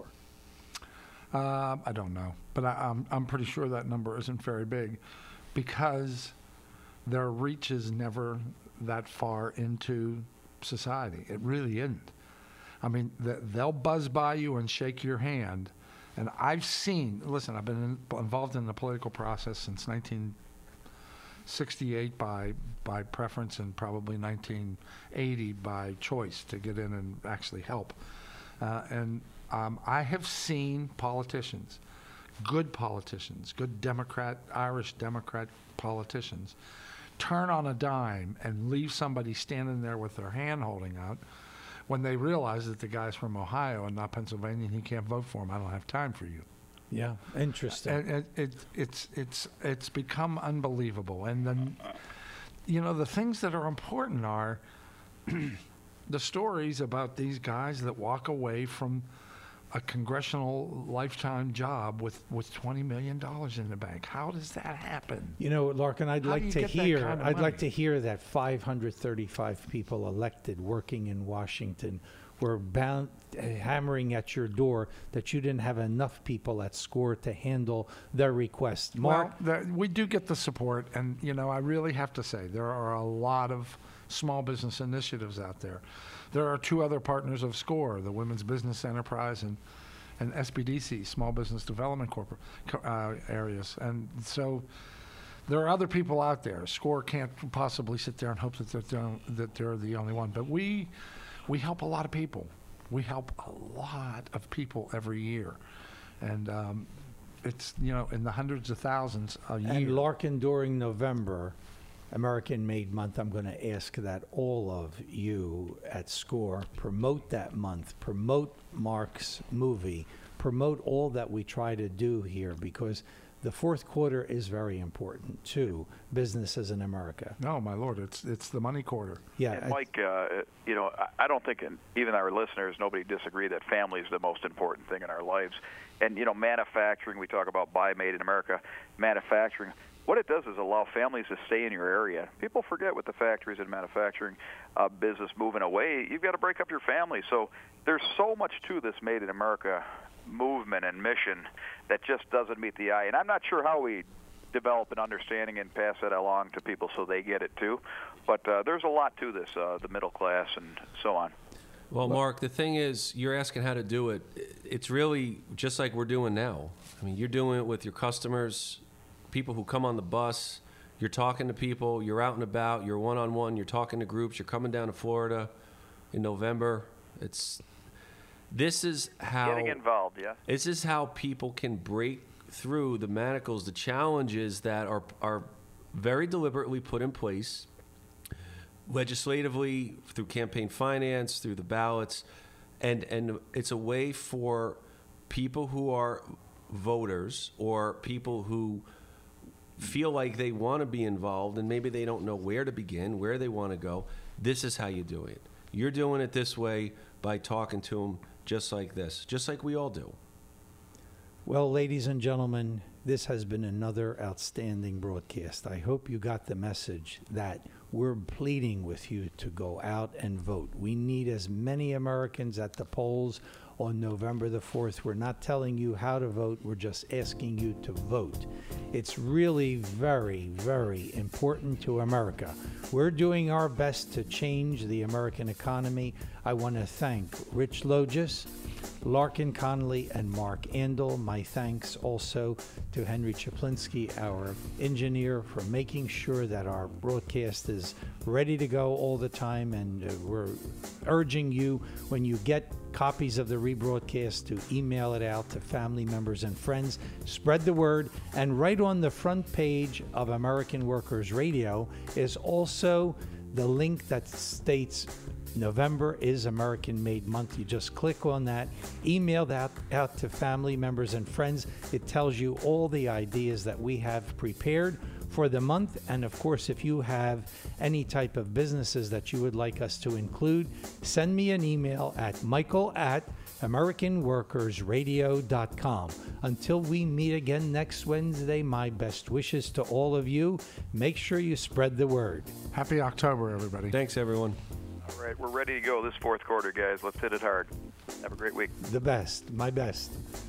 Uh, I don't know, but I, I'm I'm pretty sure that number isn't very big, because their reach is never that far into society. It really isn't. I mean, th- they'll buzz by you and shake your hand, and I've seen. Listen, I've been in, involved in the political process since nineteen sixty-eight by by preference, and probably nineteen eighty by choice to get in and actually help. Uh, and um, I have seen politicians, good politicians, good Democrat, Irish Democrat politicians, turn on a dime and leave somebody standing there with their hand holding out when they realize that the guy's from Ohio and not Pennsylvania and he can't vote for him. I don't have time for you. Yeah, interesting. And it, it, it's it's it's become unbelievable. And then, you know, the things that are important are the stories about these guys that walk away from a congressional lifetime job with, with twenty million dollars in the bank. How does that happen? You know, Larkin, I'd How do like you to get that hear. kind of I'd money? like to hear that five hundred thirty-five people elected working in Washington were bound, uh, hammering at your door that you didn't have enough people at SCORE to handle their request. Mark, Well, the, we do get the support, and you know, I really have to say there are a lot of small business initiatives out there. There are two other partners of SCORE, the Women's Business Enterprise and and S B D C, Small Business Development Corporate uh, areas, and so there are other people out there. SCORE can't possibly sit there and hope that they're the on- that they're the only one, but we we help a lot of people. We help a lot of people every year, and um, it's, you know, in the hundreds of thousands a year. and Larkin, during November, American Made Month, I'm going to ask that all of you at SCORE promote that month, promote Mark's movie, promote all that we try to do here, because the fourth quarter is very important to businesses in America. No, my lord, it's it's the money quarter. Yeah, And I- Mike, uh, you know, I- I don't think, and even our listeners, nobody disagree that family is the most important thing in our lives. And, you know, manufacturing, we talk about buy made in America, manufacturing, what it does is allow families to stay in your area. People forget with the factories and manufacturing uh, business moving away, you've got to break up your family. So there's so much to this Made in America movement and mission that just doesn't meet the eye. And I'm not sure how we develop an understanding and pass that along to people so they get it too. But uh, there's a lot to this, uh, the middle class and so on. Well, Mark, the thing is, you're asking how to do it. It's really just like we're doing now. I mean, you're doing it with your customers, people who come on the bus. You're talking to people. You're out and about. You're one-on-one. You're talking to groups. You're coming down to Florida in November. It's this is how getting involved. Yeah. This is how people can break through the manacles, the challenges that are are very deliberately put in place legislatively, through campaign finance, through the ballots, and and it's a way for people who are voters or people who feel like they want to be involved and maybe they don't know where to begin, where they want to go. This is how you do it. You're doing it this way by talking to them just like this, just like we all do. Well, ladies and gentlemen, this has been another outstanding broadcast. I hope you got the message that we're pleading with you to go out and vote. We need as many Americans at the polls on November the fourth. We're not telling you how to vote. We're just asking you to vote. It's really very, very important to America. We're doing our best to change the American economy. I want to thank Rich Logis, Larkin Connolly, and Mark Andel. My thanks also to Henry Chaplinsky, our engineer, for making sure that our broadcast is ready to go all the time. And uh, we're urging you, when you get copies of the rebroadcast, to email it out to family members and friends. Spread the word. And right on the front page of American Workers Radio is also the link that states November is American Made Month. You just click on that, email that out to family members and friends. It tells you all the ideas that we have prepared for the month. And of course, if you have any type of businesses that you would like us to include, send me an email at michael at american workers radio dot com. Until we meet again next Wednesday, my best wishes to all of you. Make sure you spread the word. Happy October, everybody. Thanks, everyone. All right, we're ready to go this fourth quarter, guys. Let's hit it hard. Have a great week. The best, my best.